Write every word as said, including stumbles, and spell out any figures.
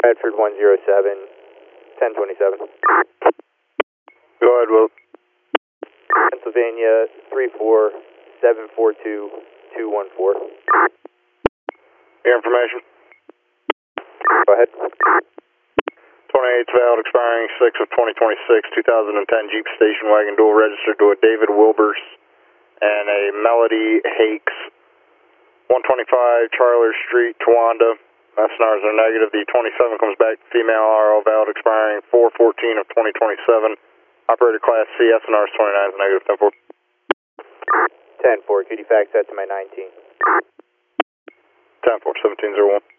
Bradford one zero seven, ten twenty-seven. Go ahead, Will. Pennsylvania three four seven four two two one four. Your information. Go ahead. twenty-eighth valid expiring six of twenty twenty-six, two thousand ten Jeep station wagon dual registered to a David Wilbers and a Melody Hakes. one twenty-five Charler Street, Towanda. S N Rs are negative. The twenty-seven comes back female R O valid expiring four fourteen of twenty twenty-seven. Operator class C, S N Rs twenty-nine is negative. ten four. ten four, could you fax that to my nineteen? ten four, seventeen zero one.